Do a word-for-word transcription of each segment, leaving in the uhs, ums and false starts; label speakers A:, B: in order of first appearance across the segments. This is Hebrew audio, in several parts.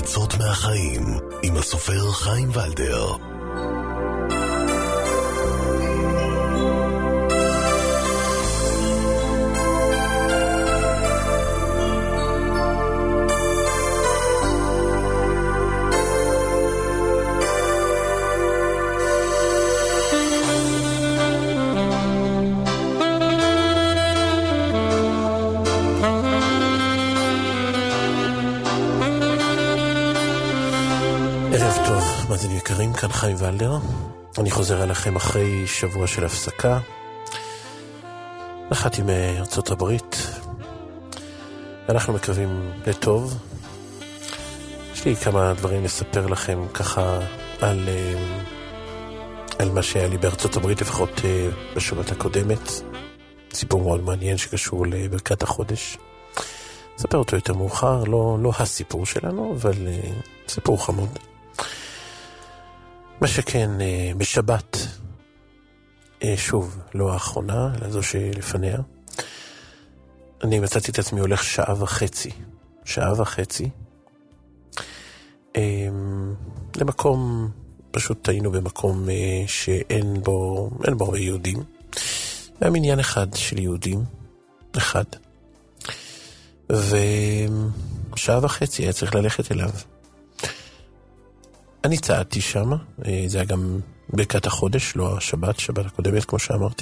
A: ניצוצות מהחיים עם הסופר חיים ולדר.
B: מאזינים יקרים, כאן חיים ולדר. אני חוזר אליכם אחרי שבוע של הפסקה. נחתי מארצות הברית. אנחנו מקווים לטוב. יש לי כמה דברים לספר לכם ככה על, על מה שהיה לי בארצות הברית, לפחות בשבת הקודמת. סיפור מאוד מעניין שקשור לברכת החודש. אספר אותו יותר מאוחר, לא, לא הסיפור שלנו, אבל סיפור חמוד. מה שכן, בשבת, שוב, לא האחרונה, אלא זו שלפניה, אני מצאתי את עצמי הולך שעה וחצי, שעה וחצי, למקום, פשוט היינו במקום שאין בו, אין בו הרבה יהודים, היה מניין אחד של יהודים, אחד, ושעה וחצי היה צריך ללכת אליו. אני צעדתי שם, זה היה גם ברכת החודש, לא השבת, שבת הקודמת כמו שאמרתי.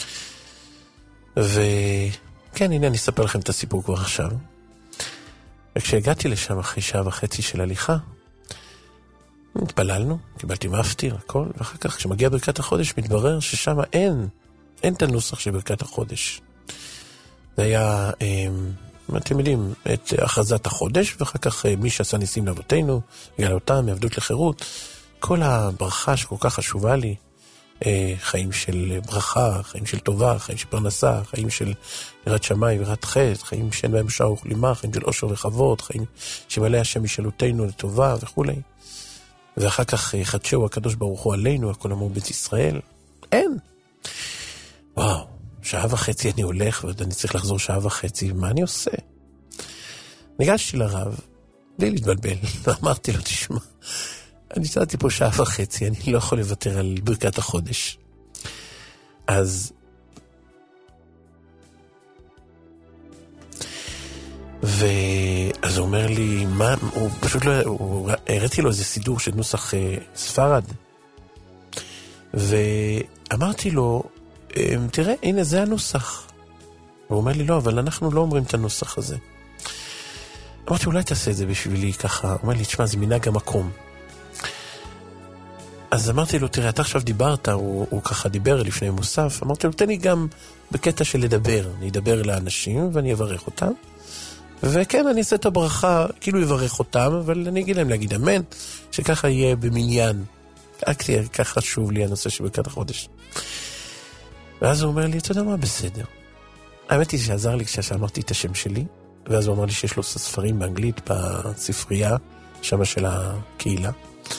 B: וכן, הנה אני אספר לכם את הסיפור כבר עכשיו. וכשהגעתי לשם אחרי שעה וחצי של הליכה, התפללנו, קיבלתי מפטיר, הכל, ואחר כך כשמגיע ברכת החודש מתברר ששם אין, אין את הנוסח של ברכת החודש. זה היה... אתם יודעים, את הכרזת החודש, ואחר כך מי שעשה ניסים לאבותינו, גאלותם, מעבדות לחירות, כל הברכה שכל כך חשובה לי, חיים של ברכה, חיים של טובה, חיים של פרנסה, חיים של יראת שמיים ויראת חטא, חיים שאין בהם שעה וכלימה, חיים של עושר וכבוד, חיים שמלא השם ישאלותינו לטובה וכו'. ואחר כך חדשהו הקדוש ברוך הוא עלינו, הכל אמור בית ישראל. אין. וואו. שעה וחצי אני הולך, ואני צריך לחזור שעה וחצי, מה אני עושה? ניגשתי לרב, בלי להתבלבל, ואמרתי לו, תשמע, אני צעדתי פה שעה וחצי, אני לא יכול לוותר על ברכת החודש. אז... ואז הוא אומר לי, מה, הוא פשוט לא, הוא, הראיתי לו איזה סידור של נוסח ספרד, ואמרתי לו, תראה, הנה זה הנוסח. הוא אומר לי, לא, אבל אנחנו לא אומרים את הנוסח הזה. אמרתי, אולי תעשה את זה בשבילי ככה. הוא אומר לי, תשמע, זה מנהג המקום. אז אמרתי לו, תראה, אתה עכשיו דיברת, הוא, הוא ככה דיבר לפני מוסף. אמרתי לו, תן לי גם בקטע של לדבר. אני אדבר לאנשים ואני אברך אותם. וכן, אני אעשה את הברכה, כאילו אברך אותם, אבל אני אגיד להם להגיד אמן, שככה יהיה במניין. ככה חשוב לי הנושא של ברכת החודש. ואז הוא אומר לי, אתה יודע מה, בסדר. האמת היא שעזר לי כשאמרתי את השם שלי, ואז הוא אמר לי שיש לו ספרים באנגלית בספרייה, שם של הקהילה.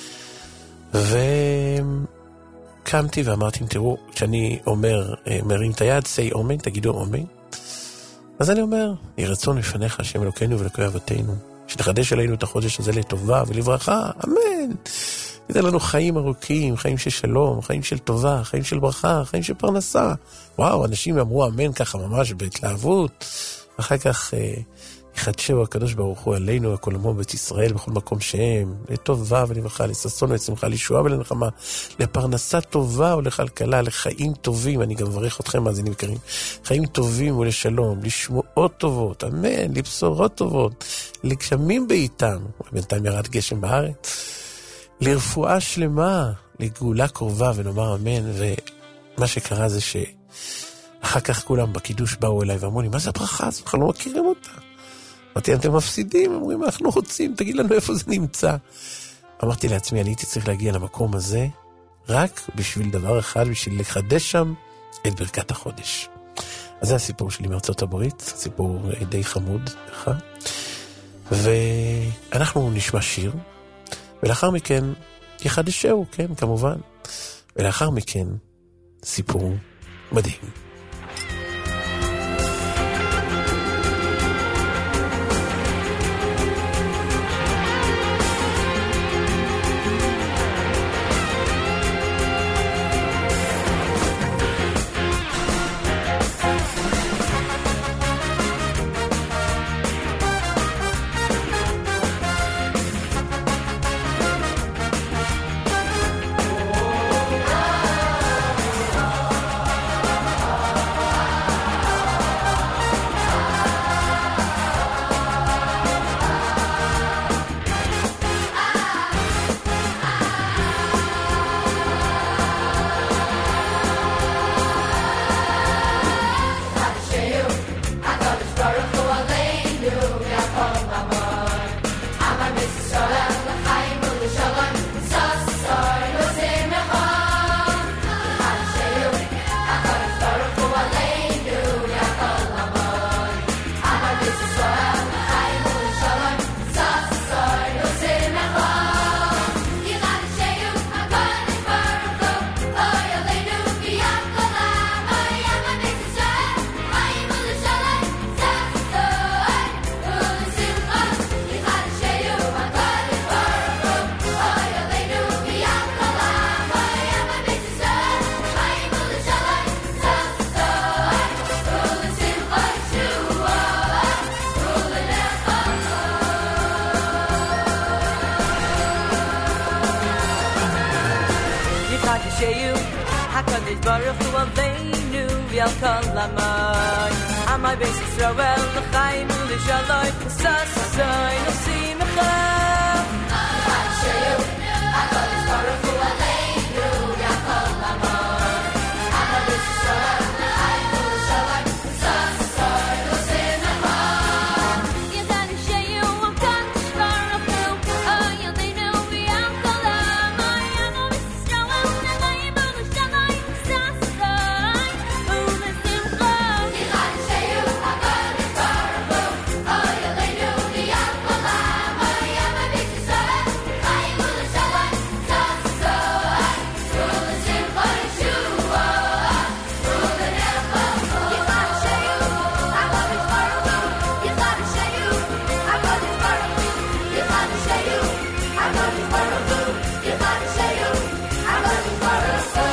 B: וקמתי ואמרתי, תראו, כשאני אומר, מרים את היד, say אומן, תגידו אומן. אז אני אומר, יהי רצון לפניך, השם אלוקינו ואלוקי אבותינו, שתחדש עלינו את החודש הזה לטובה ולברכה, אמן. ייתן לנו חיים ארוכים, חיים של שלום, חיים של טובה, חיים של ברכה, חיים של פרנסה. וואו, אנשים אמרו אמן ככה ממש בהתלהבות. אחר כך אה, יחדשהו הקדוש ברוך הוא עלינו, הכל עמו בית ישראל, בכל מקום שהם, לטובה ולברכה, לששון ולשמחה, לישועה ולנחמה, לפרנסה טובה ולכלכלה, לחיים טובים. אני גם מברך אתכם, מאזינים יקרים. חיים טובים ולשלום, לשמועות טובות, אמן, לבשורות טובות, לגשמים בעיתם. בינתיים ירד גשם בארץ. לרפואה שלמה, לגאולה קרובה, ונאמר אמן. ומה שקרה זה שאחר כך כולם בקידוש באו אליי ואמרו לי, מה זה הברכה הזאת? אנחנו לא מכירים אותה. אמרתי, אתם מפסידים, אמרים, אנחנו רוצים, תגיד לנו איפה זה נמצא. אמרתי לעצמי, אני הייתי צריך להגיע למקום הזה, רק בשביל דבר אחד, בשביל לחדש שם את ברכת החודש. אז זה הסיפור שלי מארצות הברית, סיפור די חמוד, ככה. ואנחנו נשמע שיר, ולאחר מכן יחדשהו, כן, כמובן. ולאחר מכן סיפור מדהים.
C: Sheyu HaKadosh Baruch Hu Aleinu V'al Kol Amay Amay Beis Yisrael L'chaim U'Lishalom Sasai Nosimcha Sheyu HaKadosh Baruch Hu Aleinu V'al Kol Amay Amay Beis Yisrael L'chaim U'Lishalom Sasai Nosimcha Yadani Sheyu HaKadosh Baruch Hu Aleinu V'al Kol Amay Amay Beis Yisrael L'chaim U'Lishalom Sasai U'Lishalom Yadani Sheyu HaKadosh Baruch Hu Aleinu V'al Kol Amay Amay Beis Yisrael L'chaim U'Lishalom Sasai U'Lishalom Yeshua U'Lenechah Yadani Sheyu HaKadosh Baruch Hu Yadani Sheyu HaKadosh Baruch Hu Yadani Sheyu HaKadosh Baruch Hu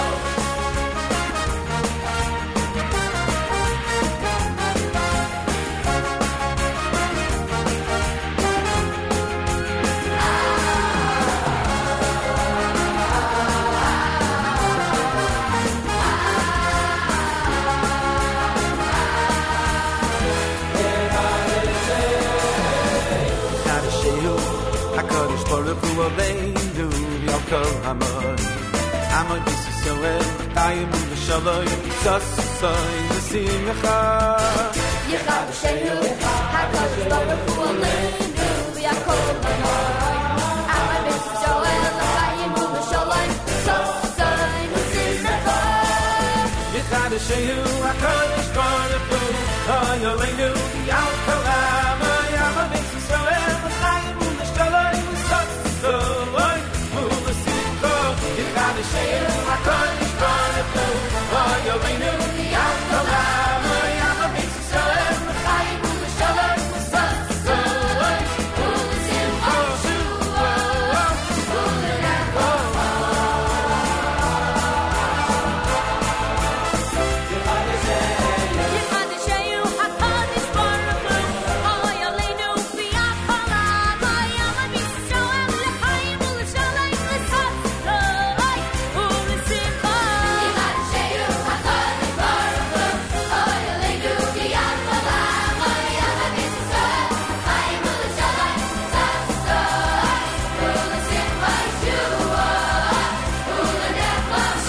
D: Kadeshehu, HaKadosh Baruch Hu Aleinu V'al Kol Amay Amay Beis Yisrael L'chaim U'Lishalom Sasai Nosimcha
C: Yechadashehu HaKadosh Baruch Hu Aleinu V'al Kol Amay Amay Beis Yisrael L'chaim U'Lishalom Sasai Nosimcha
D: Kadeshehu, HaKadosh Baruch Hu Aleinu V'al Kol Amay Amay Beis Yisrael L'chaim U'Lishalom Sasai Nosimcha Kadeshehu, HaKadosh Baruch Hu Aleinu V'al Kol Amay Amay Beis Yisrael L'chaim U'Lishalom Sasai
C: Yechadashehu HaKadosh Baruch Hu Aleinu V'al Kol Amay Amay Beis Yisrael L'chaim U'Lishalom Sasai U'Lishalom Yechadashehu HaKadosh Baruch Hu Aleinu V'al Kol Amay Amay Beis Yisrael L'chaim U'Lishalom Sasai U'Lishalom Yeshua U'Lenechah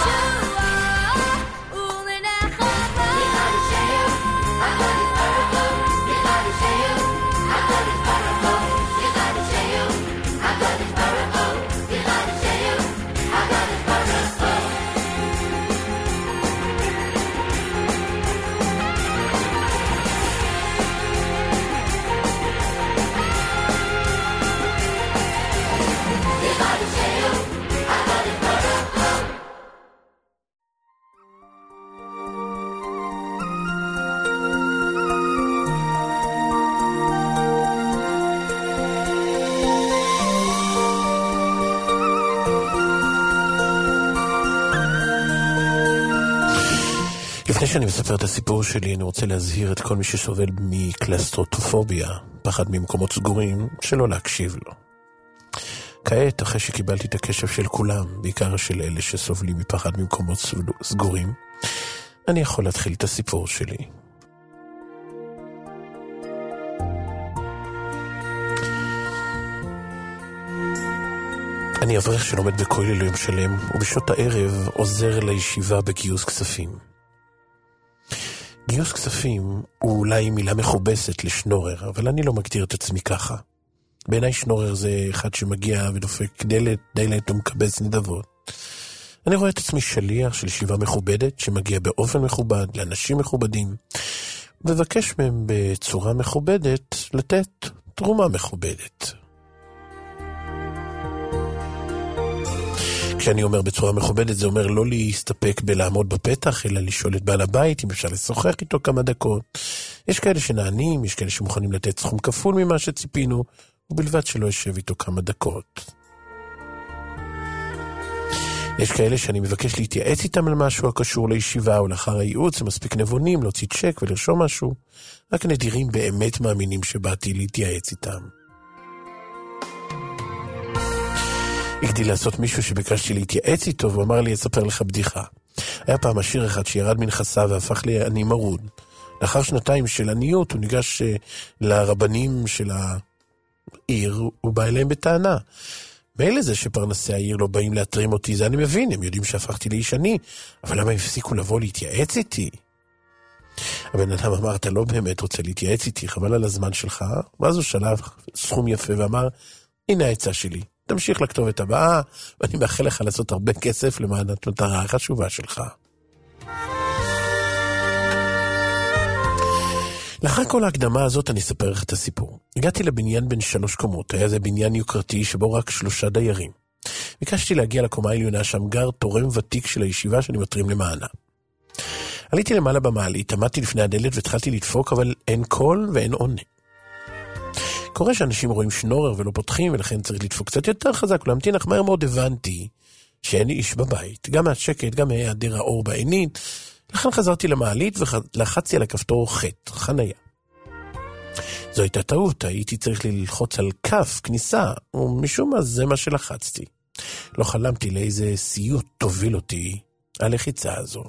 C: U'Lenechah Yechadashehu HaKadosh Baruch Hu Yechadashehu HaKadosh Baruch Hu Yechadashehu HaKadosh Baruch Hu Yechadashehu HaKadosh Baruch Hu Yechadashehu HaKadosh Baruch Hu
B: לפני שאני מספר את הסיפור שלי, אני רוצה להזהיר את כל מי שסובל מקלסטרוטופוביה, פחד ממקומות סגורים, שלא להקשיב לו. כעת, אחרי שקיבלתי את הקשב של כולם, בעיקר של אלה שסובלים מפחד ממקומות סגורים, אני יכול להתחיל את הסיפור שלי. אני אברך שלומד בכולל יום שלם, ובשעות הערב עוזר לישיבה בגיוס כספים. גיוס כספים הוא אולי מילה מכובסת לשנורר, אבל אני לא מגדיר את עצמי ככה. בעיניי שנורר זה אחד שמגיע ודופק דלת, דלת ומקבץ נדבות. אני רואה את עצמי שליח של ישיבה מכובדת, שמגיע באופן מכובד לאנשים מכובדים, ובקש מהם בצורה מכובדת לתת תרומה מכובדת. כשאני אומר בצורה מכובדת, זה אומר לא להסתפק בלעמוד בפתח, אלא לשאול את בעל הבית אם אפשר לשוחח איתו כמה דקות. יש כאלה שנענים, יש כאלה שמוכנים לתת סכום כפול ממה שציפינו, ובלבד שלא ישב איתו כמה דקות. יש כאלה שאני מבקש להתייעץ איתם על משהו הקשור לישיבה, או לאחר הייעוץ, הם מספיק נבונים להוציא צ'ק ולרשום משהו. רק נדירים באמת מאמינים שבאתי להתייעץ איתם. הגדיל לעשות מישהו שביקשתי להתייעץ איתו, והוא אמר לי, אספר לך בדיחה. היה פעם עשיר אחד שירד מנכסיו והפך לעני מרוד. לאחר שנתיים של עניות הוא ניגש לרבנים של העיר, הוא בא אליהם בטענה. מילא זה שפרנסי העיר לא באים להתרים אותי, זה אני מבין, הם יודעים שהפכתי לאיש עני, אבל למה הפסיקו לבוא להתייעץ איתי? הבן אדם אמר, אתה לא באמת רוצה להתייעץ איתי, חבל על הזמן שלך. ואז הוא שלב סכום יפה ואמר, הנה העצה שלי, תמשיך לכתובת הבאה, ואני מאחל לך לעשות הרבה כסף למען המטרה החשובה שלך. לאחר כל ההקדמה הזאת אני אספר לך את הסיפור. הגעתי לבניין בין שלוש קומות, היה זה בניין יוקרתי שבו רק שלושה דיירים. ביקשתי להגיע לקומה העליונה, שם גר תורם ותיק של הישיבה שאני מטרים למענה. עליתי למעלה במעלית, עמדתי לפני הדלת והתחלתי לדפוק, אבל אין קול ואין עונה. קורה שאנשים רואים שנורר ולא פותחים, ולכן צריך לדפוק קצת יותר חזק, ולהמתין, אך מהר מאוד הבנתי שאין לי איש בבית, גם מהשקט, גם מהיעדר האור בעינית. לכן חזרתי למעלית ולחצתי על הכפתור חטא, חניה. זו הייתה טעות, הייתי צריך ללחוץ על כף כניסה, ומשום מה זה מה שלחצתי. לא חלמתי לאיזה סיוט תוביל אותי הלחיצה הזו.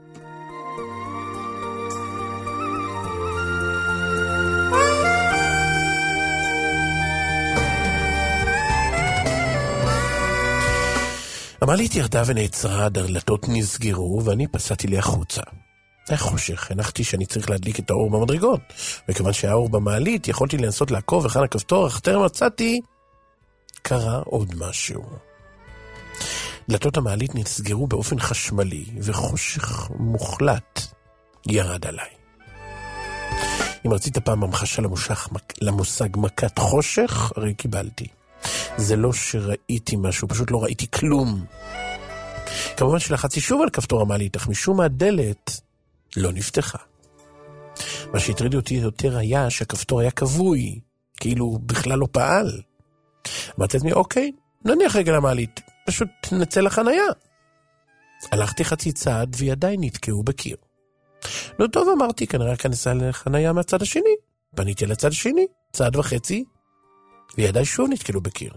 B: המעלית ירדה ונעצרה, הדלתות נסגרו, ואני פסעתי לי החוצה. היה חושך, הנחתי שאני צריך להדליק את האור במדרגות, וכיוון שהאור במעלית, יכולתי לנסות לעקוב וכאן הכפתור, אך טרם מצאתי, קרה עוד משהו. דלתות המעלית נסגרו באופן חשמלי, וחושך מוחלט ירד עליי. אם רצית פעם המחשה למושך, למושג מכת חושך, הרי קיבלתי. זה לא שראיתי משהו, פשוט לא ראיתי כלום. כמובן שלחצתי שוב על כפתור המעלית, אך משום מה הדלת לא נפתחה. מה שהטריד אותי יותר היה שהכפתור היה כבוי, כאילו בכלל לא פעל. אמרתי לעצמי, אוקיי, נניח רגע למעלית, פשוט נצא לחניה. הלכתי חצי צעד וידיי נתקעו בקיר. לא טוב, אמרתי, כנראה כנסה לחניה מהצד השני. פניתי לצד השני, צעד וחצי, וידיי שוב נתקלו בקיר.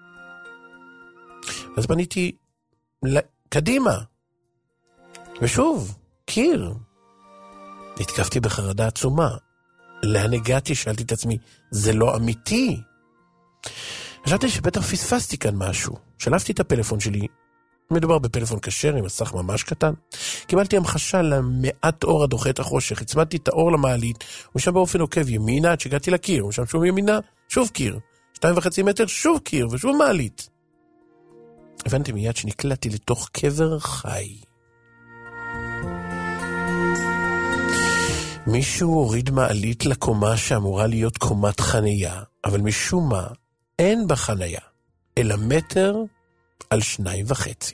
B: אז פניתי קדימה, ושוב, קיר. נתקפתי בחרדה עצומה. לאן הגעתי? שאלתי את עצמי, זה לא אמיתי. חשבתי שבטח פספסתי כאן משהו. שלפתי את הפלאפון שלי, מדובר בפלאפון כשר עם מסך ממש קטן. קיבלתי המחשה למעט אור הדוחה את החושך, הצמדתי את האור למעלית, ומשם באופן עוקב ימינה עד שהגעתי לקיר, ומשם שוב ימינה, שוב קיר. שתיים וחצי מטר, שוב קיר, ושוב מעלית. הבנתי מיד שנקלעתי לתוך קבר חי. מישהו הוריד מעלית לקומה שאמורה להיות קומת חניה, אבל משום מה אין בה חניה, אלא מטר על שניים וחצי.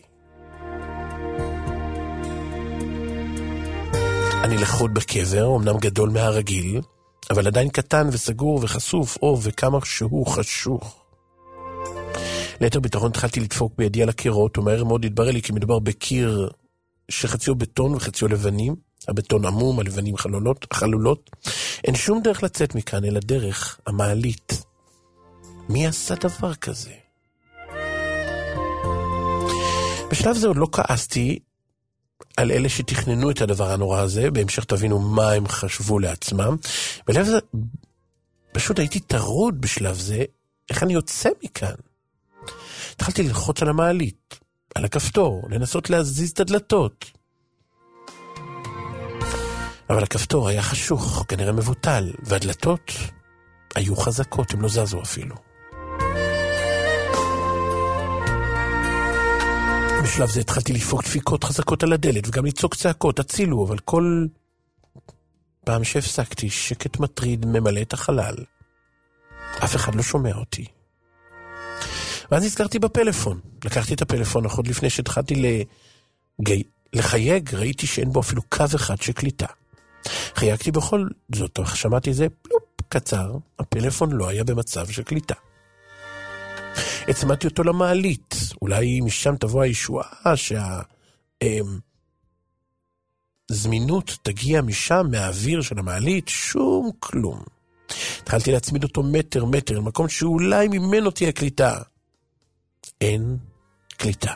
B: אני לחוד בקבר, אמנם גדול מהרגיל, אבל עדיין קטן וסגור וחשוף, או וכמה שהוא חשוך. ליתר ביטחון התחלתי לדפוק בידי על הקירות, ומהר מאוד התברר לי כי מדובר בקיר שחציו בטון וחציו לבנים, הבטון עמום, הלבנים חלולות, חלולות. אין שום דרך לצאת מכאן, אלא דרך המעלית. מי עשה דבר כזה? בשלב זה עוד לא כעסתי על אלה שתכננו את הדבר הנורא הזה, בהמשך תבינו מה הם חשבו לעצמם. בלב זה, פשוט הייתי טרוד בשלב זה, איך אני יוצא מכאן? התחלתי ללחוץ על המעלית, על הכפתור, לנסות להזיז את הדלתות. אבל הכפתור היה חשוך, כנראה מבוטל, והדלתות היו חזקות, הם לא זזו אפילו. בשלב זה התחלתי לפוק דפיקות חזקות על הדלת, וגם לצעוק צעקות, הצילו, אבל כל פעם שהפסקתי, שקט מטריד ממלא את החלל. אף אחד לא שומע אותי. ואז נזכרתי בפלאפון. לקחתי את הפלאפון, עוד לפני שהתחלתי לגי... לחייג, ראיתי שאין בו אפילו קו אחד שקליטה. חייגתי בכל זאת, שמעתי זה פלופ קצר, הפלאפון לא היה במצב של קליטה. הצמדתי אותו למעלית, אולי משם תבוא הישועה שהזמינות תגיע משם, מהאוויר של המעלית, שום כלום. התחלתי להצמיד אותו מטר מטר, למקום שאולי ממנו תהיה קליטה. אין קליטה.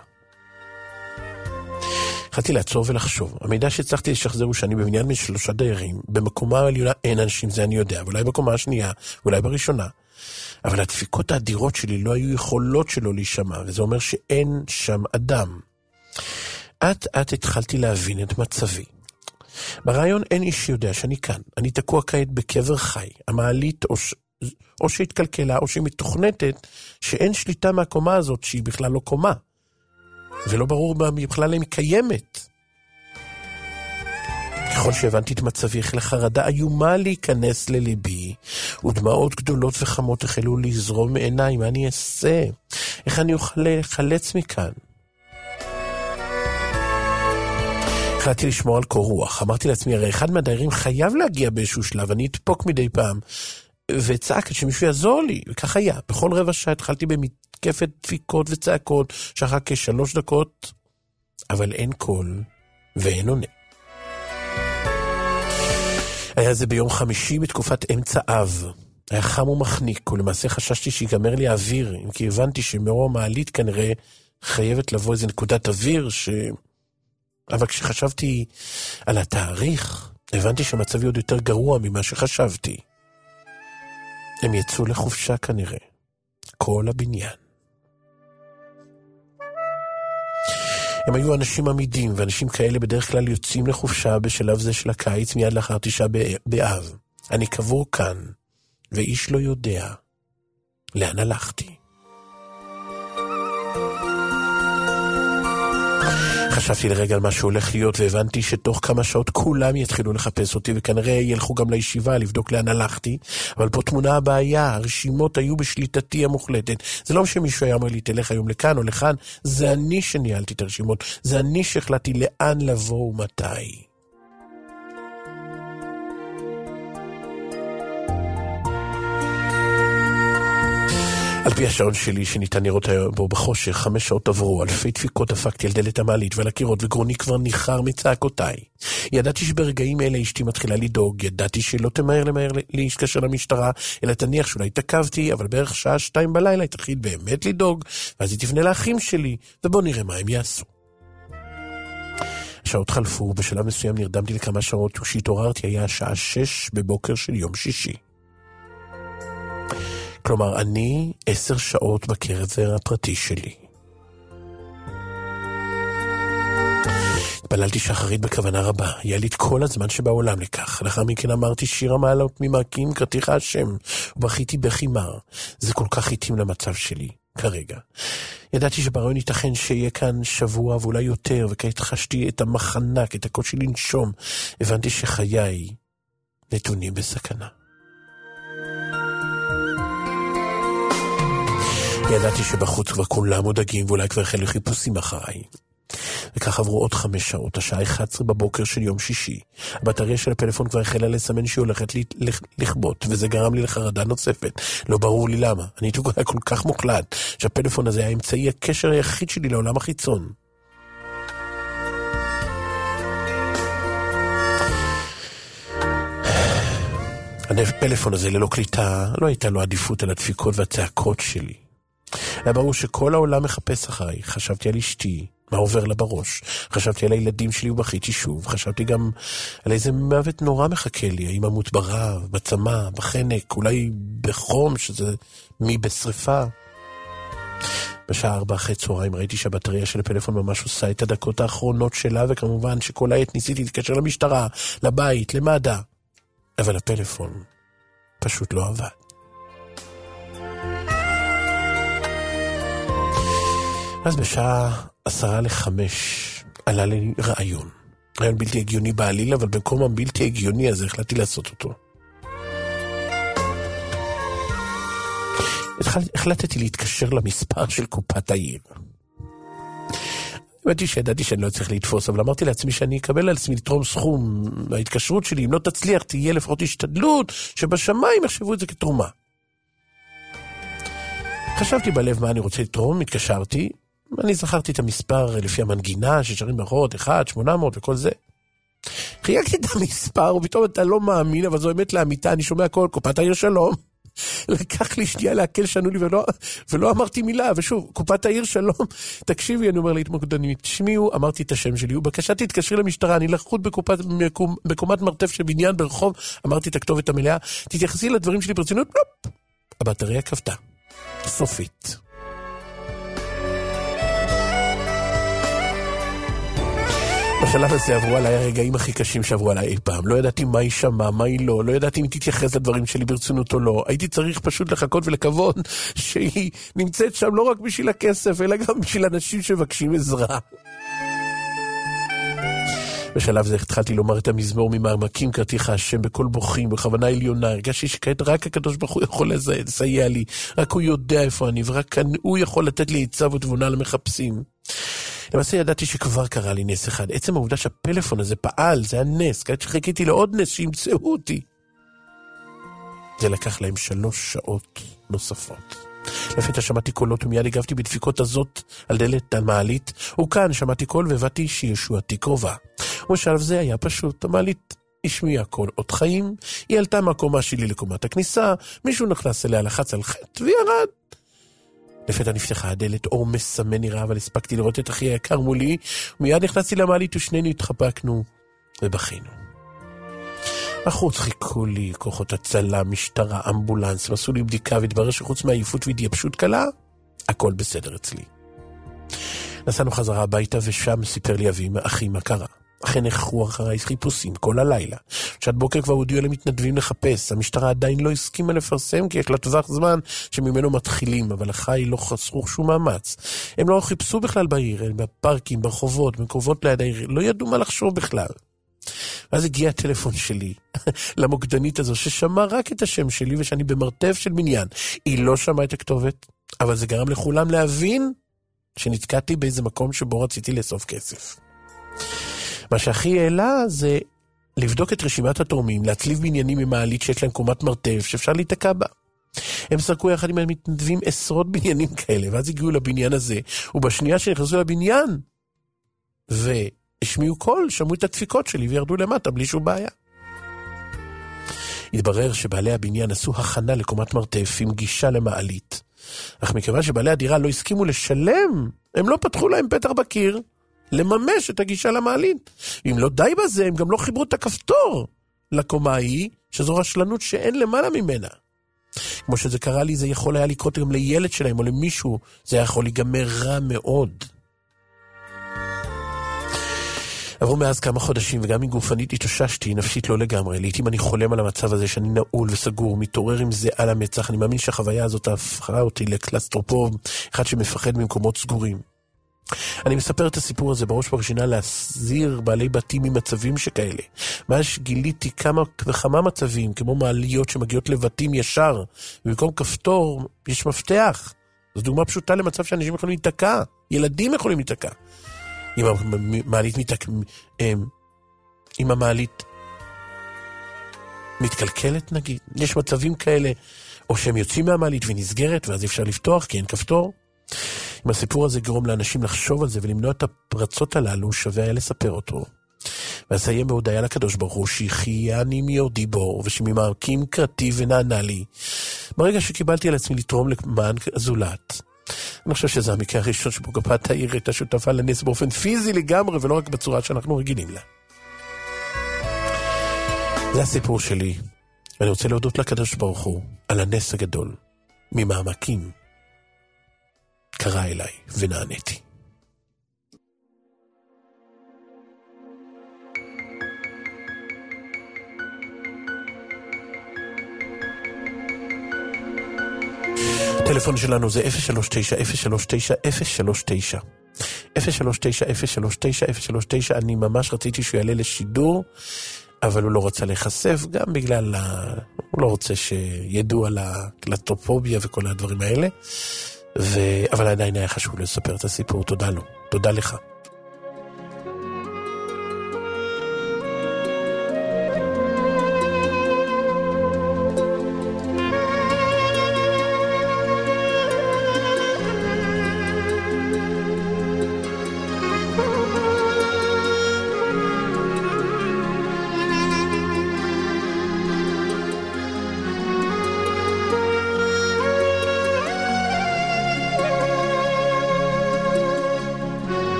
B: התחלתי לעצור ולחשוב. המידע שהצלחתי לשחזר הוא שאני בבניין משלושה דיירים, במקומה העליונה אין אנשים, זה אני יודע, ואולי בקומה השנייה, ואולי בראשונה. אבל הדפיקות האדירות שלי לא היו יכולות שלו להישמע, וזה אומר שאין שם אדם. עד עד התחלתי להבין את מצבי. ברעיון אין איש יודע שאני כאן. אני תקוע כעת בקבר חי. המעלית או, ש... או שהתקלקלה או שהיא מתוכנתת, שאין שליטה מהקומה הזאת שהיא בכלל לא קומה. ולא ברור בכלל אם היא קיימת. ככל שהבנתי את מצבי, איך לחרדה איומה להיכנס לליבי, ודמעות גדולות וחמות החלו לזרום מעיניי. מה אני אעשה? איך אני אוכל לחלץ מכאן? החלטתי לשמור על קור רוח. אמרתי לעצמי, הרי אחד מהדיירים חייב להגיע באיזשהו שלב, אני אתפוק מדי פעם, וצעק שמישהו יעזור לי, וכך היה. בכל רבע שעה התחלתי במתקפת דפיקות וצעקות, שאחר כשלוש דקות, אבל אין קול ואין עונה. היה זה ביום חמישי בתקופת אמצע אב. היה חם ומחניק, ולמעשה חששתי שיגמר לי האוויר, אם כי הבנתי שמאור המעלית כנראה חייבת לבוא איזו נקודת אוויר, ש... אבל כשחשבתי על התאריך, הבנתי שמצבי עוד יותר גרוע ממה שחשבתי. הם יצאו לחופשה כנראה. כל הבניין. הם היו אנשים עמידים, ואנשים כאלה בדרך כלל יוצאים לחופשה בשלב זה של הקיץ, מיד לאחר תשעה באב. אני קבור כאן, ואיש לא יודע לאן הלכתי. חשבתי לרגע על מה שהולך להיות, והבנתי שתוך כמה שעות כולם יתחילו לחפש אותי, וכנראה ילכו גם לישיבה לבדוק לאן הלכתי, אבל פה תמונה הבעיה, הרשימות היו בשליטתי המוחלטת. זה לא שמישהו היה אומר לי, תלך היום לכאן או לכאן, זה אני שניהלתי את הרשימות, זה אני שהחלטתי לאן לבוא ומתי. על פי השעון שלי שניתן לראות בו בחושך, חמש שעות עברו, אלפי דפיקות דפקתי על דלת המעלית ועל הקירות, וגרוני כבר ניחר מצעקותיי. ידעתי שברגעים אלה אשתי מתחילה לדאוג, ידעתי שלא תמהר למהר להתקשר למשטרה, אלא תניח שאולי תקבתי, אבל בערך שעה שתיים בלילה היא תתחיל באמת לדאוג, ואז היא תפנה לאחים שלי, ובוא נראה מה הם יעשו. השעות חלפו, בשלב מסוים נרדמתי לכמה שעות, וכשהתעוררתי היה השעה שש בבוקר של יום שישי. כלומר, אני עשר שעות בקבר הפרטי שלי. התפללתי שחרית בכוונה רבה, היה לי את כל הזמן שבעולם לכך. לאחר מכן אמרתי שיר המעלות ממעקים קראתיך השם, ובכיתי בחימר. זה כל כך התאים למצב שלי, כרגע. ידעתי שברעיון ייתכן שיהיה כאן שבוע ואולי יותר, וכעת חשתי את המחנק, את הקושי לנשום. הבנתי שחיי נתונים בסכנה. ידעתי שבחוץ כבר כולם מודאגים, ואולי כבר החלו חיפושים אחריי. וכך עברו עוד חמש שעות, השעה אחת עשרה בבוקר של יום שישי. הבטריה של הפלאפון כבר החלה לסמן שהיא הולכת לכבות, וזה גרם לי לחרדה נוספת. לא ברור לי למה. אני היה כל כך מוחלט, שהפלאפון הזה היה אמצעי הקשר היחיד שלי לעולם החיצון. הפלאפון הזה ללא קליטה, לא הייתה לו עדיפות על הדפיקות והצעקות שלי. היה ברור שכל העולם מחפש אחריי. חשבתי על אשתי, מה עובר לה בראש. חשבתי על הילדים שלי ובכיתי שוב. חשבתי גם על איזה מוות נורא מחכה לי. האם אמות ברעב, בצמא, בחנק, אולי בחום, שזה מי בשריפה. בשעה ארבע אחרי צהריים ראיתי שהבטריה של הפלאפון ממש עושה את הדקות האחרונות שלה, וכמובן שכל העת ניסיתי להתקשר למשטרה, לבית, למד"א. אבל הפלאפון פשוט לא עבד. אז בשעה עשרה לחמש עלה לי רעיון. רעיון בלתי הגיוני בעליל, אבל במקום הבלתי הגיוני הזה החלטתי לעשות אותו. החלטתי להתקשר למספר של קופת העיר. אמרתי שידעתי שאני לא צריך להתפוס, אבל אמרתי לעצמי שאני אקבל על עצמי לתרום סכום מההתקשרות שלי. אם לא תצליח, תהיה לפחות השתדלות שבשמיים יחשבו את זה כתרומה. חשבתי בלב מה אני רוצה לתרום, התקשרתי, אני זכרתי את המספר לפי המנגינה ששרים מאחורות, אחד, שמונה מאות וכל זה. חייגתי את המספר, ופתאום אתה לא מאמין, אבל זו אמת לאמיתה, אני שומע הכל, קופת העיר שלום. לקח לי שנייה להקל שענו לי ולא, ולא אמרתי מילה, ושוב, קופת העיר שלום, תקשיבי, אני אומר להתמקדנית, תשמיעו, אמרתי את השם שלי, ובקשה תתקשרי למשטרה, אני לחוד בקופת, בקומ, בקומת מרתף של בניין ברחוב, אמרתי את הכתובת המלאה, תתייחסי לדברים שלי ברצינות, פלופ, הבטריה כבתה, סופית. בשלב הזה עברו עליי הרגעים הכי קשים שעברו עליי אי פעם. לא ידעתי מה היא שמה, מה היא לא, לא ידעתי אם היא תתייחס לדברים שלי ברצינות או לא. הייתי צריך פשוט לחכות ולכבוד שהיא נמצאת שם לא רק בשביל הכסף, אלא גם בשביל אנשים שמבקשים עזרה. בשלב זה התחלתי לומר את המזמור ממעמקים קראתיך השם בכל בוכים, בכוונה עליונה. הרגשתי שכעת רק הקדוש ברוך הוא יכול לסייע לי, רק הוא יודע איפה אני, ורק כאן הוא יכול לתת לי עצה ותבונה למחפשים. למעשה ידעתי שכבר קרה לי נס אחד. עצם העובדה שהפלאפון הזה פעל, זה היה נס, כעת שחיכיתי לעוד נס שימצאו אותי. זה לקח להם שלוש שעות נוספות. לפתע שמעתי קולות ומיד הגבתי בדפיקות הזאת על דלת המעלית, וכאן שמעתי קול והבאתי שישועתי קרובה. ובשלב זה היה פשוט, המעלית השמיעה קול עוד חיים, היא עלתה מהקומה שלי לקומת הכניסה, מישהו נכנס אליה, לחץ על חטא וירד. לפתע נפתחה הדלת, אור מסמן נראה, אבל הספקתי לראות את אחי היקר מולי, ומיד נכנסתי למעלית ושנינו התחבקנו ובכינו. החוץ חיכו לי כוחות הצלה, משטרה, אמבולנס, ועשו לי בדיקה, והתברר שחוץ מהעייפות והתייבשות קלה, הכל בסדר אצלי. נסענו חזרה הביתה, ושם סיפר לי אבי, אחי, מה קרה? אכן נחרו אחריי חיפושים כל הלילה. שעת בוקר כבר הודיעו למתנדבים לחפש. המשטרה עדיין לא הסכימה לפרסם, כי יש לה טווח זמן שממנו מתחילים, אבל אחי לא חסכו שום מאמץ. הם לא חיפשו בכלל בעיר, הם בפארקים, ברחובות, מקרובות ליד העיר, לא ידעו מה לחשוב בכלל. ואז הגיע הטלפון שלי למוקדנית הזו, ששמע רק את השם שלי ושאני במרתף של בניין. היא לא שמעה את הכתובת, אבל זה גרם לכולם להבין שנתקעתי באיזה מקום שבו רציתי לאסוף כסף. מה שהכי העלה זה לבדוק את רשימת התורמים, להצליב בניינים ממעלית שיש להם קומת מרתף שאפשר להתקע בה. הם סרקו יחד עם המתנדבים עשרות בניינים כאלה, ואז הגיעו לבניין הזה, ובשנייה שנכנסו לבניין והשמיעו קול, שמעו את הדפיקות שלי וירדו למטה בלי שום בעיה. התברר שבעלי הבניין עשו הכנה לקומת מרתף עם גישה למעלית, אך מכיוון שבעלי הדירה לא הסכימו לשלם, הם לא פתחו להם פתח בקיר לממש את הגישה למעלית. אם לא די בזה, הם גם לא חיברו את הכפתור לקומה ההיא, שזו רשלנות שאין למעלה ממנה. כמו שזה קרה לי, זה יכול היה לקרות גם לילד שלהם או למישהו, זה יכול להיגמר רע מאוד. עברו מאז כמה חודשים, וגם אם גופנית התאוששתי, נפשית לא לגמרי. לעתים אני חולם על המצב הזה שאני נעול וסגור, מתעורר עם זה על המצח. אני מאמין שהחוויה הזאת הפכה אותי לקלסטרופוב, אחד שמפחד ממקומות סגורים. אני מספר את הסיפור הזה בראש בראשונה להסזיר בעלי בתים ממצבים שכאלה. מה שגיליתי כמה וכמה מצבים, כמו מעליות שמגיעות לבתים ישר, ובמקום כפתור יש מפתח. זו דוגמה פשוטה למצב שאנשים יכולים להתקע, ילדים יכולים להתקע. אם המעלית מתק... אם המעלית מתקלקלת נגיד, יש מצבים כאלה, או שהם יוצאים מהמעלית ונסגרת, ואז אפשר לפתוח כי אין כפתור. אם הסיפור הזה גרום לאנשים לחשוב על זה ולמנוע את הפרצות הללו, שווה היה לספר אותו. ואסיים בהודיה לקדוש ברוך הוא שהחייני מיורדי בור, ושממעמקים קראתי ונענה לי. ברגע שקיבלתי על עצמי לתרום למען הזולת, אני חושב שזה המקרה הראשון שבו קופת העיר הייתה שותפה לנס באופן פיזי לגמרי, ולא רק בצורה שאנחנו רגילים לה. זה הסיפור שלי, ואני רוצה להודות לקדוש ברוך הוא על הנס הגדול, ממעמקים. קרא אליי ונעניתי. הטלפון שלנו זה אפס שלוש תשע אפס שלוש תשע אפס שלוש תשע אפס שלוש תשע אפס שלוש תשע אפס שלוש תשע. אני ממש רציתי שהוא יעלה לשידור, אבל הוא לא רצה להיחשף, גם בגלל ה... הוא לא רוצה שידעו על הקלטופוביה וכל הדברים האלה, ו... אבל עדיין היה חשוב לספר את הסיפור. תודה לו, תודה לך.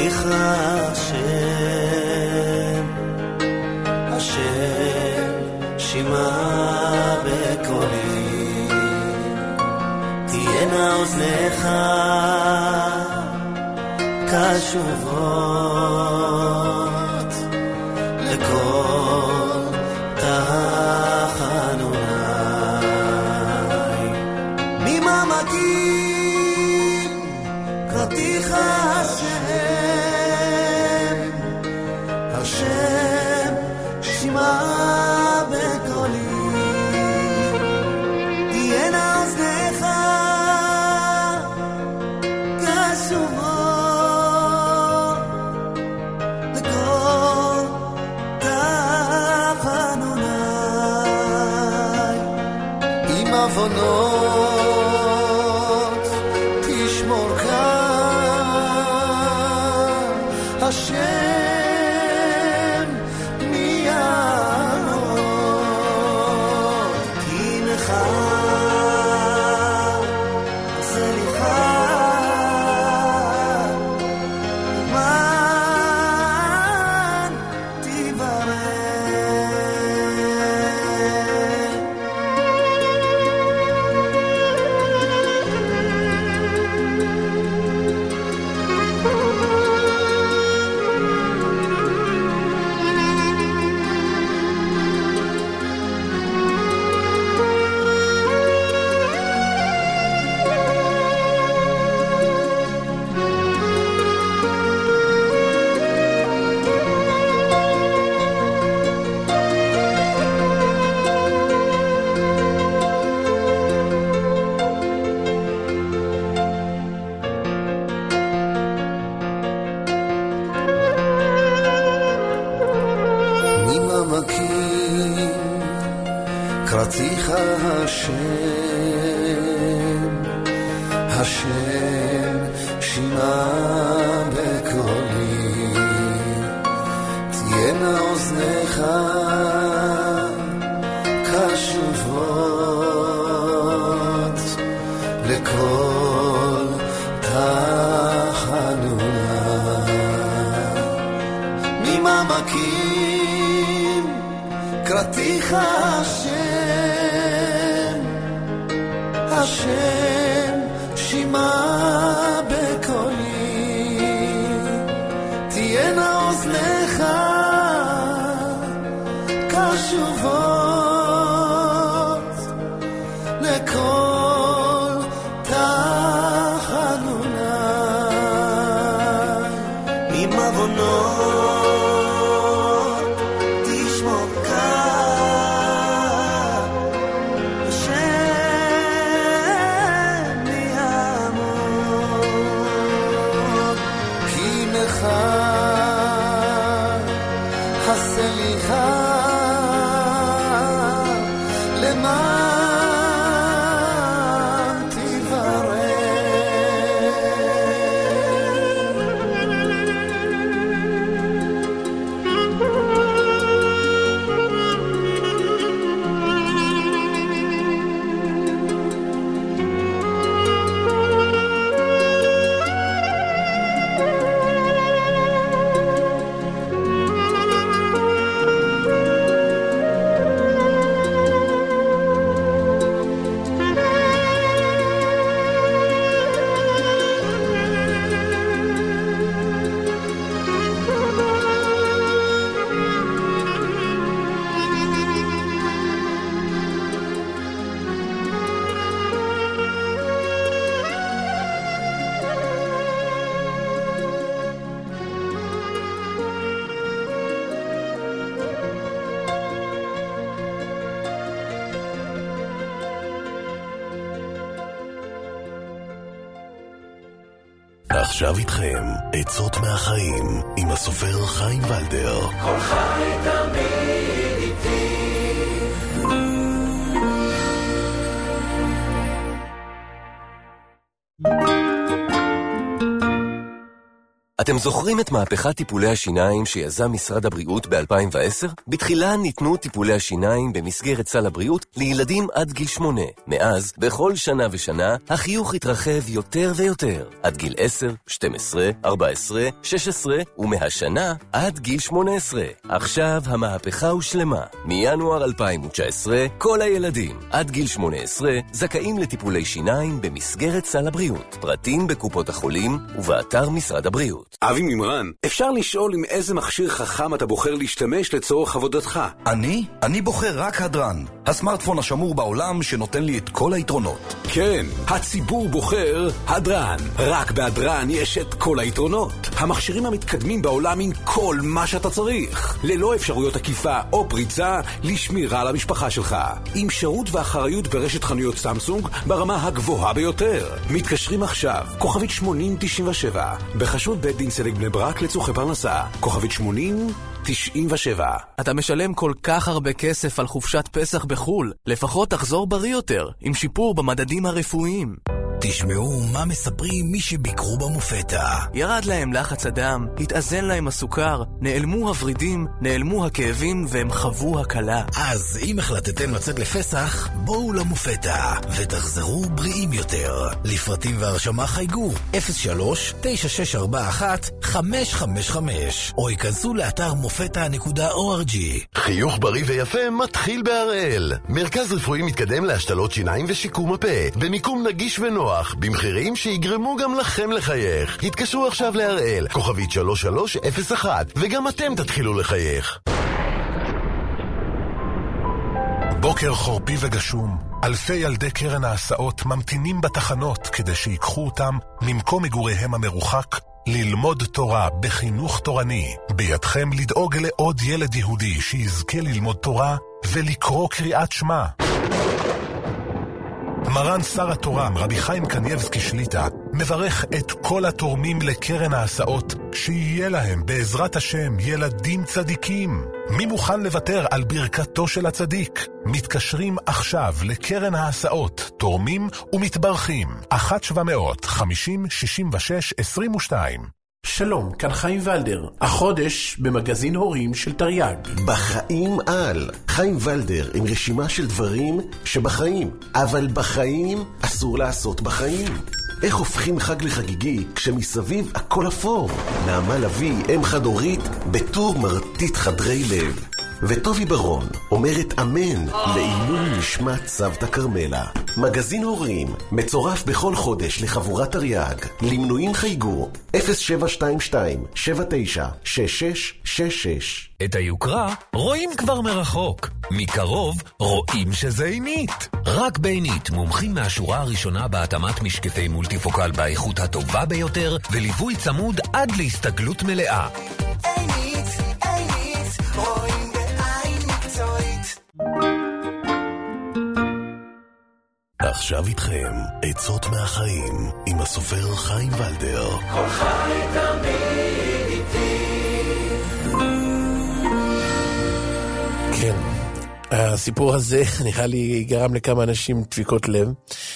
E: קראתיך השם, השם שמע בקולי, תהיינה אוזניך קשובות לכל תחנוני. ממעמקים קראתיך השם, השם שמע בקולי, תהיינה אוזניך קשובות לכל תחנוני. עם עוונות תשמור כאן השם מיענות, כי לך סליחה למען תברר. ממעמקים קראתיך השם, השם שמע בקולי, תהיינה אוזניך קשובות לכל תחנוני. ממעמקים קראתיך השם, השם שמע בקולי, תהיינה אוזניך קשובות לכל תחנוני. עם עוונות תשמור כאן השם מיעמות, כי לך הסליחה למען תברר.
A: עכשיו איתכם עצות מהחיים עם הסופר חיים ולדר.
C: כל חי תמיד איתי.
F: אתם אתם זוכרים את מהפכת טיפולי השיניים שיזם משרד הבריאות ב-אלפיים ועשר? בתחילה ניתנו טיפולי השיניים במסגרת סל הבריאות לילדים עד גיל שמונה. מאז, בכל שנה ושנה, החיוך התרחב יותר ויותר. עד גיל עשר, שתים עשרה, ארבע עשרה, שש עשרה, ומהשנה עד גיל שמונה עשרה. עכשיו המהפכה הושלמה. מינואר אלפיים ותשע עשרה, כל הילדים עד גיל שמונה עשרה זכאים לטיפולי שיניים במסגרת סל הבריאות. פרטים בקופות החולים ובאתר משרד הבריאות.
G: אבי ממרן, אפשר לשאול עם איזה מכשיר חכם אתה בוחר להשתמש לצורך עבודתך?
H: אני? אני בוחר רק הדרן. הסמארטפון השמור בעולם שנותן לי את כל היתרונות.
G: כן, הציבור בוחר הדרן. רק בהדרן יש את כל היתרונות. המכשירים המתקדמים בעולם עם כל מה שאתה צריך. ללא אפשרויות עקיפה או פריצה לשמירה על המשפחה שלך. עם שירות ואחריות ברשת חנויות סמסונג ברמה הגבוהה ביותר. מתקשרים עכשיו, כוכבית שמונים תשעים ושבע. בחשוד בית דין צדק בני ברק לצורכי פרנסה. כוכבית שמונים תשעים ושבע.
I: אתה משלם כל כך הרבה כסף על חופשת פסח בחול. לפחות תחזור בריא יותר, עם שיפור במדדים הרפואיים.
J: תשמעו מה מספרים מי שביקרו במופתה.
I: ירד להם לחץ הדם, התאזן להם הסוכר, נעלמו הורידים, נעלמו הכאבים והם חוו הקלה.
J: אז אם החלטתם לצאת לפסח, בואו למופתה ותחזרו בריאים יותר. לפרטים והרשמה חייגו אפס שלוש תשע שש ארבע אחת חמש חמש חמש או ייכנסו לאתר מופתה נקודה או אר ג'י.
A: חיוך בריא ויפה מתחיל בהראל. מרכז רפואי מתקדם להשתלות שיניים ושיקום הפה, במיקום נגיש ונוח, במחירים שיגרמו גם לכם לחייך. התקשרו עכשיו להראל, כוכבית שלוש שלוש אפס אחת, וגם אתם תתחילו לחייך.
K: בוקר חורפי וגשום, אלפי ילדי קרן ההסעות ממתינים בתחנות כדי שיקחו אותם למקום מגוריהם המרוחק, ללמוד תורה בחינוך תורני. בידכם לדאוג לעוד ילד יהודי שיזכה ללמוד תורה ולקרוא קריאת שמע. מרן שר התורם רבי חיים קנייבסקי שליטה מברך את כל התורמים לקרן ההסעות שיהיה להם בעזרת השם ילדים צדיקים. מי מוכן לוותר על ברכתו של הצדיק? מתקשרים עכשיו לקרן ההסעות, תורמים ומתברכים. אחת שבע מאות חמישים שישים ושש עשרים ושתיים.
B: שלום, כאן חיים ולדר, החודש במגזין הורים של תרי"ג.
A: בחיים על חיים ולדר עם רשימה של דברים שבחיים, אבל בחיים אסור לעשות בחיים. איך הופכים חג לחגיגי כשמסביב הכל אפור? נעמה לוי, אם חד-הורית, בטור מרטיט חדרי לב. וטובי ברון אומרת אמן לעילוי נשמת סבתא קרמלה. מגזין הורים מצורף בכל חודש לחבורת תרי"ג. למנויים חייגו אפס שבע שתיים שתיים שבע תשע שש שש שש שש.
J: את היוקרה רואים כבר מרחוק, מקרוב רואים שזה עינית. רק בעינית מומחים מהשורה הראשונה בהתאמת משקפי מולטיפוקל באיכות הטובה ביותר וליווי צמוד עד להסתגלות מלאה.
E: עינית, עינית, רואים בעין מקצועית.
A: עכשיו איתכם עצות מהחיים עם הסופר חיים ולדר.
E: כל חי תמיד איתי.
B: כן, הסיפור הזה נראה לי גרם לכמה אנשים דפיקות לב.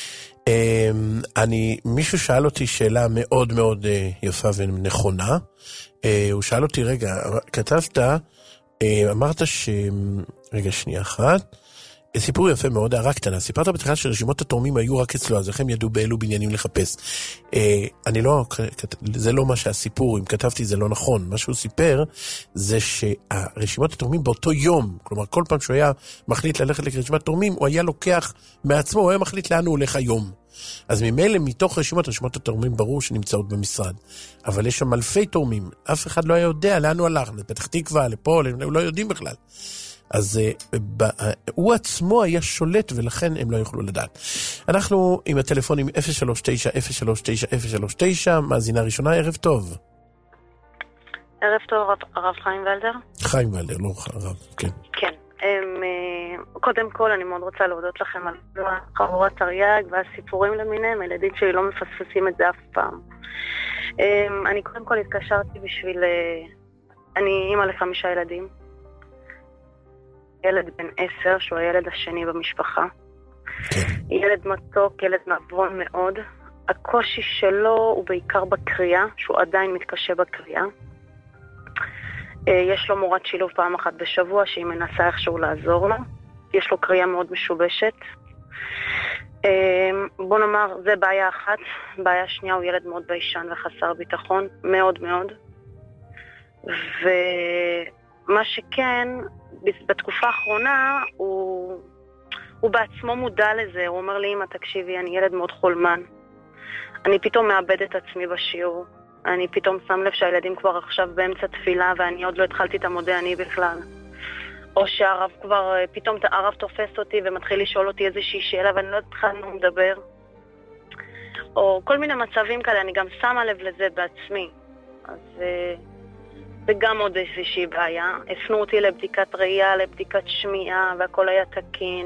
B: אני, מישהו שאל אותי שאלה מאוד מאוד יפה ונכונה. הוא שאל אותי, רגע, כתבת, אמרת ש... רגע, שנייה אחת. סיפור יפה מאוד, הערה קטנה. סיפרת בתחילה שרשימות התורמים היו רק אצלו, אז לכם ידעו באילו בניינים לחפש. אני לא, זה לא מה שהסיפור, אם כתבתי זה לא נכון. מה שהוא סיפר זה שהרשימות התורמים באותו יום, כלומר כל פעם שהוא היה מחליט ללכת לרשימת תורמים, הוא היה לוקח מעצמו, הוא היה מחליט לאן הוא הולך היום. אז ממילא מתוך רשימות, רשימות התורמים ברור שנמצאות במשרד. אבל יש שם אלפי תורמים, אף אחד לא יודע לאן הוא הלך, לפתח תקווה, לפה, הם לא יודעים בכלל. אז uh, הוא עצמו היה שולט ולכן הם לא יוכלו לדעת. אנחנו עם הטלפונים אפס שלוש תשע אפס שלוש תשע אפס שלוש תשע, מאזינה ראשונה, ערב טוב.
L: ערב טוב, הרב חיים ולדר.
B: חיים ולדר, לא הרב, כן.
L: כן. הם, קודם כל אני מאוד רוצה להודות לכם על חבורת תרי"ג והסיפורים למיניהם, הילדים שלי לא מפספסים את זה אף פעם. אני קודם כל התקשרתי בשביל, אני אימא לחמישה ילדים. ילד בן עשר, שהוא הילד השני במשפחה. ילד מתוק, ילד נבון מאוד. הקושי שלו הוא בעיקר בקריאה, שהוא עדיין מתקשה בקריאה. יש לו מורת שילוב פעם אחת בשבוע שהיא מנסה איכשהו לעזור לו. יש לו קריאה מאוד משובשת. בוא נאמר, זה בעיה אחת. בעיה שנייה, הוא ילד מאוד ביישן וחסר ביטחון, מאוד מאוד. ומה שכן, בתקופה האחרונה הוא, הוא בעצמו מודע לזה. הוא אומר לי, אמא, תקשיבי, אני ילד מאוד חולמן. אני פתאום מאבד את עצמי בשיעור. אני פתאום שם לב שהילדים כבר עכשיו באמצע תפילה ואני עוד לא התחלתי את המודה אני בכלל. או שהרב כבר, פתאום הרב תופס אותי ומתחיל לשאול אותי איזושהי שאלה ואני לא התחלנו לדבר. או כל מיני מצבים כאלה, אני גם שמה לב לזה בעצמי. אז זה גם עוד איזושהי בעיה. הפנו אותי לבדיקת ראייה, לבדיקת שמיעה והכל היה תקין.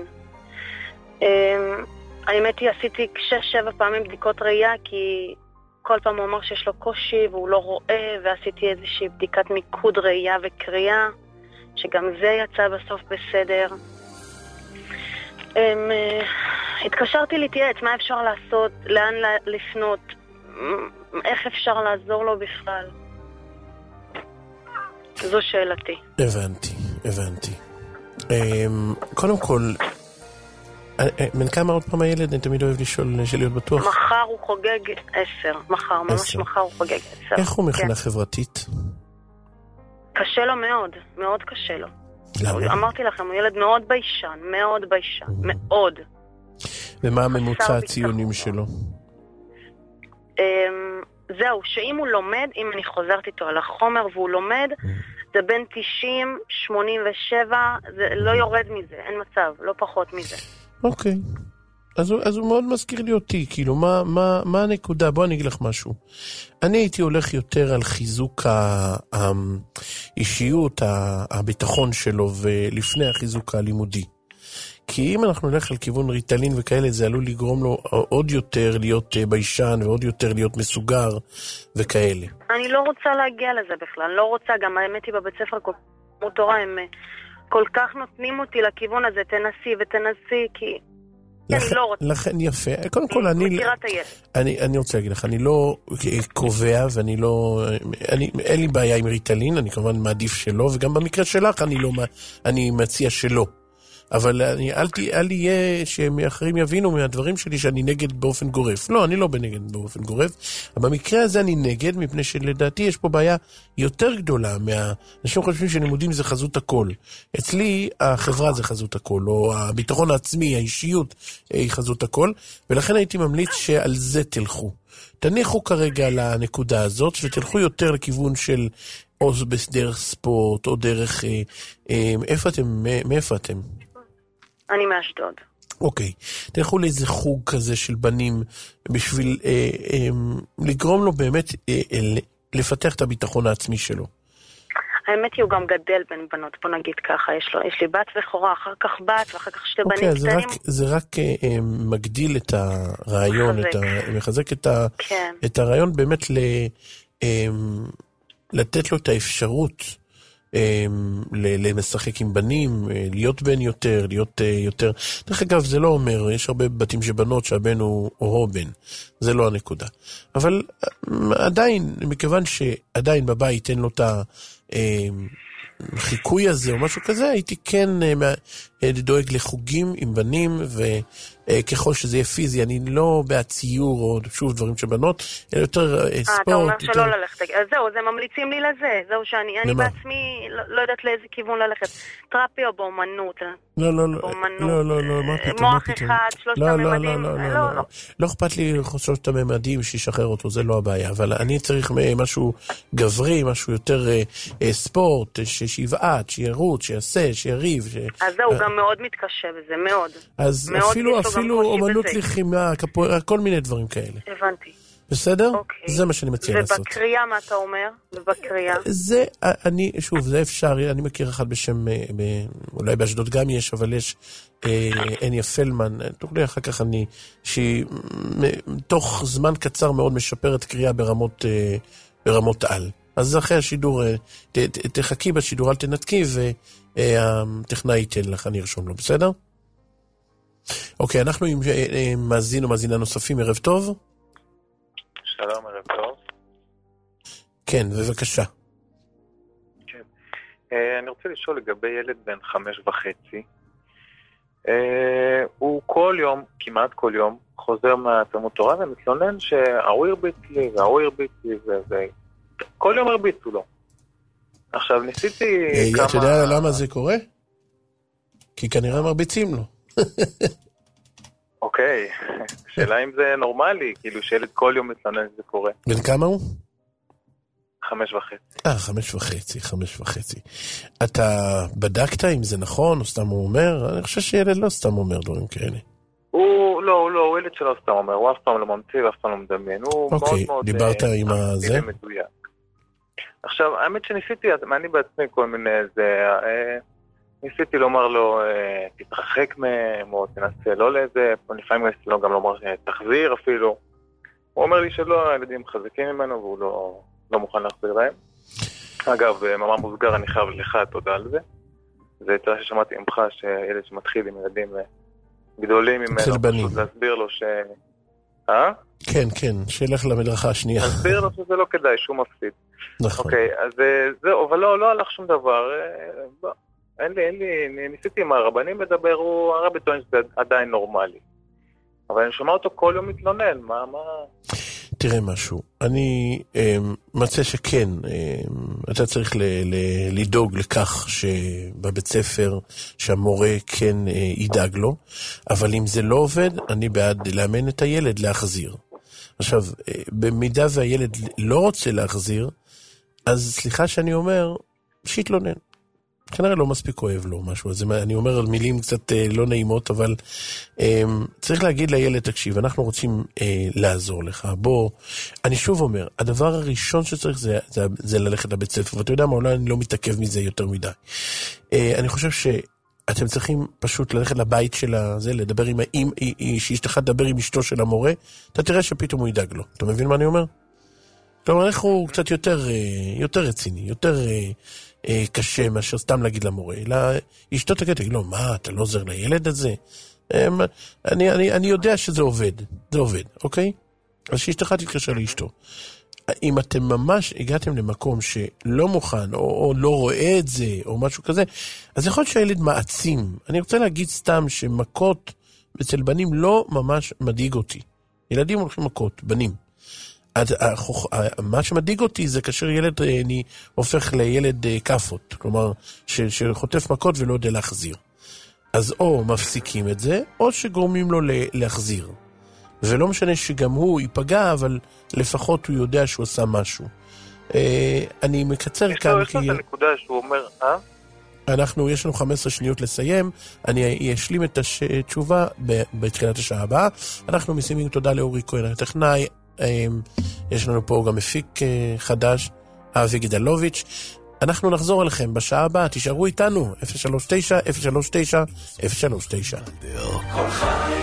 L: האמת היא, עשיתי שש שבע פעמים בדיקות ראייה כי כל פעם הוא אמר שיש לו קושי והוא לא רואה, ועשיתי איזושהי בדיקת מיקוד ראייה וקריאה, שגם זה יצא בסוף בסדר. הם, התקשרתי להתייעץ, מה אפשר לעשות, לאן לפנות, איך אפשר לעזור לו בכלל. זו שאלתי.
B: הבנתי, הבנתי. קודם כל, מן כמה עוד פעם הילד? אני תמיד אוהב לשאול, להיות בטוח.
L: מחר הוא חוגג עשר. מחר, ממש מחר הוא חוגג עשר.
B: איך הוא מבחינה חברתית?
L: קשה לו מאוד, מאוד קשה לו.
B: למה?
L: אמרתי לכם, הוא ילד מאוד ביישן, מאוד ביישן, מאוד.
B: ומה הממוצע הציונים שלו?
L: זהו, שאם הוא לומד, אם אני חוזרת איתו על החומר והוא לומד, זה בין תשעים, שמונים ושבע, זה לא יורד מזה, אין מצב, לא פחות מזה.
B: אוקיי. אז הוא, אז הוא מאוד מזכיר לי אותי, כאילו, מה, מה, מה הנקודה? בוא אני אגיד לך משהו. אני הייתי הולך יותר על חיזוק האישיות, הביטחון שלו, ולפני החיזוק הלימודי. כי אם אנחנו נלך על כיוון ריטלין וכאלה, זה עלול לגרום לו עוד יותר להיות ביישן, ועוד יותר להיות מסוגר וכאלה.
L: אני לא רוצה להגיע לזה בכלל, לא רוצה, גם האמת היא בבית ספר כמו תורה, הם כל כך נותנים אותי לכיוון הזה, תנסי ותנסי, כי
B: לכ...
L: אני לא רוצה.
B: לכן יפה, קודם כל אני, אני, אני רוצה להגיד לך, אני לא קובע ואני לא, אני, אין לי בעיה עם ריטלין, אני כמובן מעדיף שלא, וגם במקרה שלך אני לא, אני מציע שלא. אבל אני, אל, אל יהיה שאחרים יבינו מהדברים שלי שאני נגד באופן גורף. לא, אני לא בנגד באופן גורף. אבל במקרה הזה אני נגד, מפני שלדעתי יש פה בעיה יותר גדולה. אנשים חושבים שלימודים זה חזות הכל. אצלי החברה זה חזות הכל, או הביטחון העצמי, האישיות היא חזות הכל, ולכן הייתי ממליץ שעל זה תלכו. תניחו כרגע לנקודה הזאת, ותלכו יותר לכיוון של או דרך ספורט, או דרך... אה, אה, איפה אתם? מאיפה אתם?
L: אני מאשדוד.
B: אוקיי. תלכו לאיזה חוג כזה של בנים, בשביל אה, אה, לגרום לו באמת אה, אה, לפתח את הביטחון העצמי שלו.
L: האמת היא, הוא גם גדל בין בנות, בוא נגיד ככה, יש, לו, יש לי בת וחורה, אחר כך בת, ואחר כך שתי
B: אוקיי,
L: בנים
B: זה
L: קטנים.
B: רק, זה רק אה, אה, מגדיל את הרעיון,
L: מחזק.
B: את ה, מחזק את, ה,
L: כן.
B: את הרעיון באמת ל, אה, לתת לו את האפשרות, למשחק עם בנים, להיות בן יותר, להיות יותר. דרך אגב, זה לא אומר, יש הרבה בתים שבנות שהבן הוא או בן. זה לא הנקודה. אבל עדיין, מכיוון שעדיין בבית אין לו את החיקוי הזה או משהו כזה, הייתי כן דואג לחוגים עם בנים, וככל שזה יהיה פיזי, אני לא בהציור או שוב דברים שבנות, אלא יותר ספורט.
L: אתה אומר שלא ללכת. אז זהו, זה ממליצים לי לזה. זהו שאני בעצמי לא יודעת לאיזה כיוון ללכת. טרפי או באומנות.
B: לא, לא, לא. לא, לא, לא.
L: מוח אחד, שלושת הממדים. לא, לא.
B: לא אכפת לי שלושת הממדים שישחרר אותו, זה לא הבעיה. אבל אני צריך משהו גברי, משהו יותר ספורט, שיבעט, שירוץ, שיעשה, שיריב.
L: אז זהו, גם מאוד מתקשה בזה, מאוד.
B: אז אפילו, אפילו אומנות לחימה, כל מיני דברים כאלה.
L: הבנתי.
B: בסדר? זה מה שאני מציע לעשות.
L: ובקריאה מה אתה אומר? ובקריאה?
B: זה, אני, שוב, זה אפשר, אני מכיר אחד בשם, אולי באשדוד גם יש, אבל יש אניה פלמן, תוכלי אחר כך אני, שהיא תוך זמן קצר מאוד משפרת קריאה ברמות, ברמות על. אז אחרי השידור, תחכי בשידור, אל תנתקי, והטכנאי ייתן לך, אני ארשום לו, בסדר? אוקיי, אנחנו עם מאזין או מאזינה נוספים, ערב טוב.
M: שלום, ערב טוב.
B: כן, בבקשה.
M: כן. אני רוצה לשאול לגבי ילד בן חמש וחצי. הוא כל יום, כמעט כל יום, חוזר מהתלמוד תורה ומתלונן שההוא הרביץ לי, וההוא הרביץ לי, וכל יום הרביצו לו. עכשיו, ניסיתי כמה...
B: אתה יודע למה זה קורה? כי כנראה מרביצים לו.
M: אוקיי, שאלה אם זה נורמלי, כאילו שילד כל יום מתלונן שזה קורה.
B: בן כמה הוא?
M: חמש וחצי.
B: אה, חמש וחצי, חמש וחצי. אתה בדקת אם זה נכון, או סתם הוא אומר? אני חושב שילד לא סתם אומר דברים כאלה.
M: הוא, לא, הוא לא, הוא ילד שלא סתם אומר, הוא אף פעם לא ממציא ואף פעם לא מדמיין. הוא מאוד
B: אוקיי,
M: מאוד...
B: דיברת עם הזה?
M: מדויק. עכשיו, האמת שניסיתי, אני בעצמי כל מיני, זה... ניסיתי לומר לו, תתרחק מהם, או תנסה לא לאיזה, לפעמים ניסיתי לו גם לומר תחזיר אפילו. הוא אומר לי שלא, הילדים חזקים ממנו, והוא לא, לא מוכן להחזיר להם. אגב, מאמר מוסגר, אני חייב לך תודה על זה. זה יותר ששמעתי ממך, שילד שמתחיל עם ילדים גדולים ממנו, פשוט להסביר לו ש... אה?
B: כן, כן, שילך למדרכה השנייה.
M: להסביר לו שזה לא כדאי, שהוא מפסיד.
B: נכון.
M: אוקיי, אז זהו, אבל לא, לא הלך שום דבר. לא. אין לי, אין לי, ניסיתי עם הרבנים לדבר, הוא הרבי טוען שזה עדיין נורמלי. אבל אני שומע אותו כל יום מתלונן, מה, מה...
B: תראה משהו, אני אה, מצא שכן, אה, אתה צריך ל, ל, לדאוג לכך שבבית ספר, שהמורה כן אה, ידאג לו, אבל אם זה לא עובד, אני בעד לאמן את הילד להחזיר. עכשיו, אה, במידה והילד לא רוצה להחזיר, אז סליחה שאני אומר, שיתלונן. כנראה לא מספיק אוהב לו משהו, אז אני אומר על מילים קצת אה, לא נעימות, אבל אה, צריך להגיד לילד, תקשיב, אנחנו רוצים אה, לעזור לך, בוא, אני שוב אומר, הדבר הראשון שצריך זה, זה, זה ללכת לבית ספר, ואתה יודע מה, אולי אני לא מתעכב מזה יותר מדי. אה, אני חושב שאתם צריכים פשוט ללכת לבית של הזה, לדבר עם האם, שאשתך תדבר עם אשתו של המורה, אתה תראה שפתאום הוא ידאג לו, אתה מבין מה אני אומר? כלומר, איך הוא קצת יותר, יותר רציני, יותר קשה מאשר סתם להגיד למורה, אלא אשתו תגיד, תגיד לו, מה, אתה לא עוזר לילד הזה? אני, אני, אני יודע שזה עובד, זה עובד, אוקיי? אז שאשתך תתקשר לאשתו. אם אתם ממש הגעתם למקום שלא מוכן, או, או לא רואה את זה, או משהו כזה, אז יכול להיות שהילד מעצים. אני רוצה להגיד סתם שמכות אצל בנים לא ממש מדאיג אותי. ילדים הולכים מכות, בנים. מה שמדאיג אותי זה כאשר ילד אני הופך לילד קפות, כלומר שחוטף מכות ולא יודע להחזיר. אז או מפסיקים את זה, או שגורמים לו להחזיר. ולא משנה שגם הוא ייפגע, אבל לפחות הוא יודע שהוא עושה משהו. אני מקצר כאן.
M: יש לו את הנקודה שהוא אומר, אה?
B: אנחנו, יש לנו חמש עשרה שניות לסיים, אני אשלים את התשובה בתחילת השעה הבאה. אנחנו מסיימים, תודה לאורי כהן הטכנאי, יש לנו פה גם מפיק חדש, אבי גדלוביץ'. אנחנו נחזור אליכם בשעה הבאה, תישארו איתנו, אפס שלוש תשע אפס שלוש תשע אפס שלוש תשע.
E: כל חי